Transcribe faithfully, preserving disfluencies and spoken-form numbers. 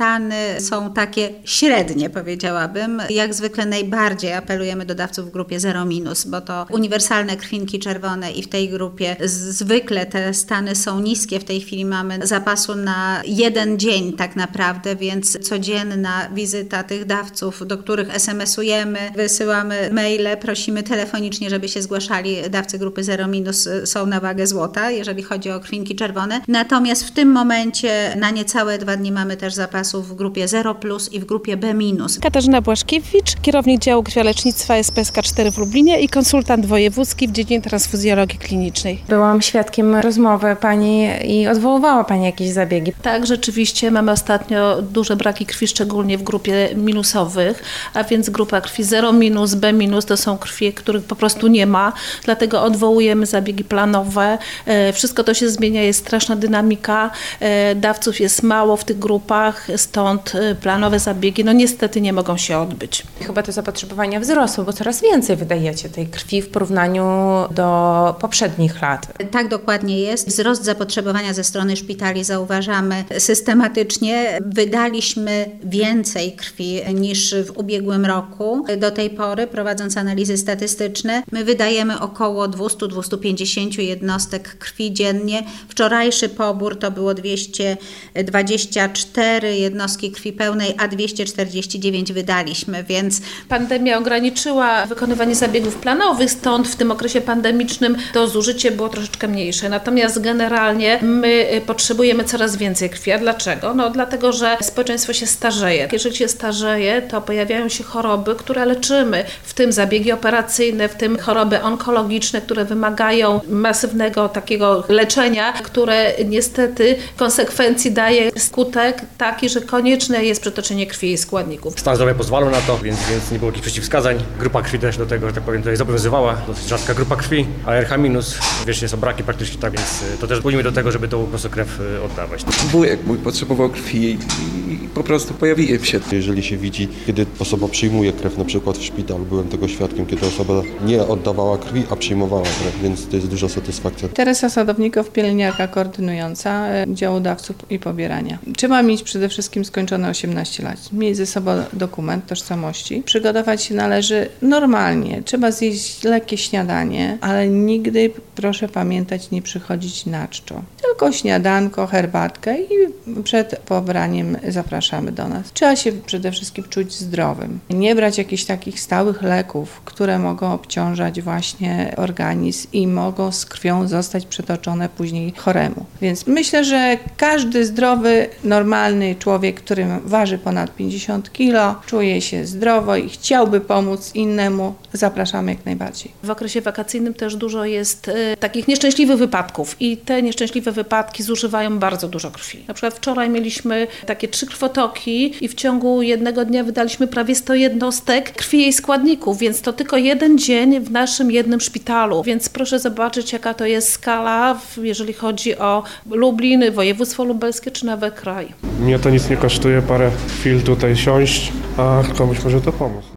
stany są takie średnie, powiedziałabym. Jak zwykle najbardziej apelujemy do dawców w grupie zero minus, bo to uniwersalne krwinki czerwone i w tej grupie zwykle te stany są niskie. W tej chwili mamy zapasu na jeden dzień tak naprawdę, więc codzienna wizyta tych dawców, do których es em esujemy, wysyłamy maile, prosimy telefonicznie, żeby się zgłaszali. Dawcy grupy zero minus są na wagę złota, jeżeli chodzi o krwinki czerwone. Natomiast w tym momencie na niecałe dwa dni mamy też zapasów w grupie zero plus i w grupie B minus. Katarzyna Błaszkiewicz, kierownik działu krwiolecznictwa es pe es ka cztery w Lublinie i konsultant wojewódzki w dziedzinie transfuzjologii klinicznej. Byłam świadkiem rozmowy pani i odwoływała pani jakieś zabiegi. Tak, rzeczywiście mamy ostatnio duże braki krwi, szczególnie w grupie minusowych, a więc grupa krwi zero minus, B minus to są krwi, których po prostu nie ma, dlatego odwołujemy zabiegi planowe. Wszystko to się zmienia, jest straszna dynamika, dawców jest mało w tych grupach, stąd planowe zabiegi no niestety nie mogą się odbyć. Chyba to zapotrzebowanie wzrosło, bo coraz więcej wydajecie tej krwi w porównaniu do poprzednich lat. Tak dokładnie jest. Wzrost zapotrzebowania ze strony szpitali zauważamy systematycznie. Wydaliśmy więcej krwi niż w ubiegłym roku. Do tej pory, prowadząc analizy statystyczne, my wydajemy około dwieście do dwustu pięćdziesięciu jednostek krwi dziennie. Wczorajszy pobór to było dwieście dwadzieścia cztery jednostki krwi pełnej, a dwieście czterdzieści dziewięć wydaliśmy, więc... Pandemia ograniczyła wykonywanie zabiegów planowych, stąd w tym okresie pandemicznym to zużycie było troszeczkę mniejsze. Natomiast generalnie my potrzebujemy coraz więcej krwi. A dlaczego? No dlatego, że społeczeństwo się starzeje. Jeżeli się starzeje, to pojawiają się choroby, które leczymy, w tym zabiegi operacyjne, w tym choroby onkologiczne, które wymagają masywnego takiego leczenia, które niestety w konsekwencji daje skutek taki, że konieczne jest przetoczenie krwi i składników. Stan zdrowia pozwalał na to, więc, więc nie było jakichś przeciwwskazań. Grupa krwi też do tego, że tak powiem, tutaj zobowiązywała. Dosyć rzadka grupa krwi, a er ha minus, wiecznie są braki praktycznie, tak więc to też budźmy do tego, żeby tą po prostu krew oddawać. Wujek mój potrzebował krwi i po prostu pojawiłem się. Jeżeli się widzi, kiedy osoba przyjmuje krew, na przykład w szpitalu, byłem tego świadkiem, kiedy osoba nie oddawała krwi, a przyjmowała krew, więc to jest duża satysfakcja. Teresa Sadownikow, pielęgniarka koordynująca działu dawców i pobierania. Trzeba mieć przede wszystkim skończone osiemnaście lat, mieć ze sobą dokument tożsamości. Przygotować się należy normalnie. Trzeba zjeść lekkie śniadanie, ale nigdy, proszę pamiętać, nie przychodzić na czczo. Tylko śniadanko, herbatkę i przed pobraniem zapraszamy do nas. Trzeba się przede wszystkim czuć zdrowym. Nie brać jakichś takich stałych leków, które mogą obciążać właśnie organizm i mogą z krwią zostać przetoczone później choremu. Więc myślę, że każdy zdrowy, normalny człowiek, który waży ponad pięćdziesiąt kilo, czuje się zdrowo i chciałby pomóc innemu, zapraszamy jak najbardziej. W okresie wakacyjnym też dużo jest y, takich nieszczęśliwych wypadków i te nieszczęśliwe wypadki zużywają bardzo dużo krwi. Na przykład wczoraj mieliśmy takie trzy krwotoki i w ciągu jednego dnia wydaliśmy prawie sto jednostek krwi i składników, więc to tylko jeden dzień w naszym jednym szpitalu. Więc proszę zobaczyć, jaka to jest skala, jeżeli chodzi o Lublin, województwo lubelskie czy nawet kraj. Mnie to nic nie kosztuje, parę chwil tutaj siąść, a komuś może to pomóc.